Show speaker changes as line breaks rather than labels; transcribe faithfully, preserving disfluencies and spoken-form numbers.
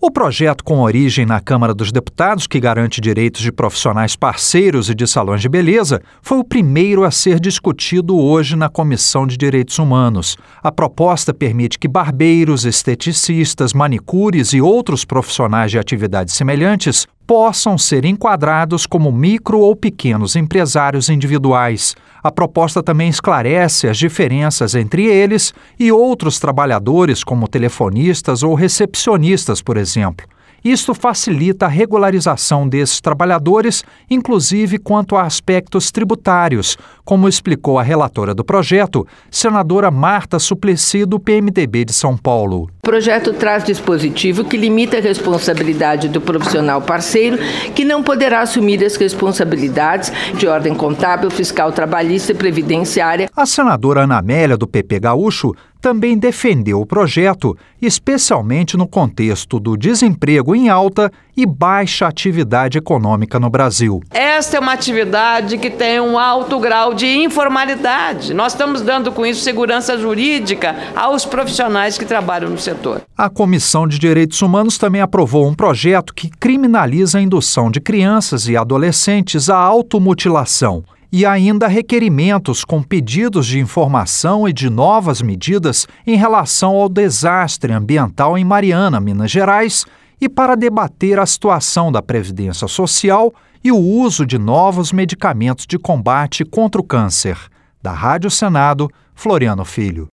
O projeto com origem na Câmara dos Deputados, que garante direitos de profissionais parceiros e de salões de beleza, foi o primeiro a ser discutido hoje na Comissão de Direitos Humanos. A proposta permite que barbeiros, esteticistas, manicures e outros profissionais de atividades semelhantes possam ser enquadrados como micro ou pequenos empresários individuais. A proposta também esclarece as diferenças entre eles e outros trabalhadores, como telefonistas ou recepcionistas, por exemplo. Isto facilita a regularização desses trabalhadores, inclusive quanto a aspectos tributários, como explicou a relatora do projeto, senadora Marta Suplicy, do P M D B de São Paulo.
O projeto traz dispositivo que limita a responsabilidade do profissional parceiro, que não poderá assumir as responsabilidades de ordem contábil, fiscal, trabalhista e previdenciária.
A senadora Ana Amélia, do P P Gaúcho, também defendeu o projeto, especialmente no contexto do desemprego em alta e baixa atividade econômica no Brasil.
Esta é uma atividade que tem um alto grau de informalidade. Nós estamos dando com isso segurança jurídica aos profissionais que trabalham no setor.
A Comissão de Direitos Humanos também aprovou um projeto que criminaliza a indução de crianças e adolescentes à automutilação. E ainda requerimentos com pedidos de informação e de novas medidas em relação ao desastre ambiental em Mariana, Minas Gerais, e para debater a situação da Previdência Social e o uso de novos medicamentos de combate contra o câncer. Da Rádio Senado, Floriano Filho.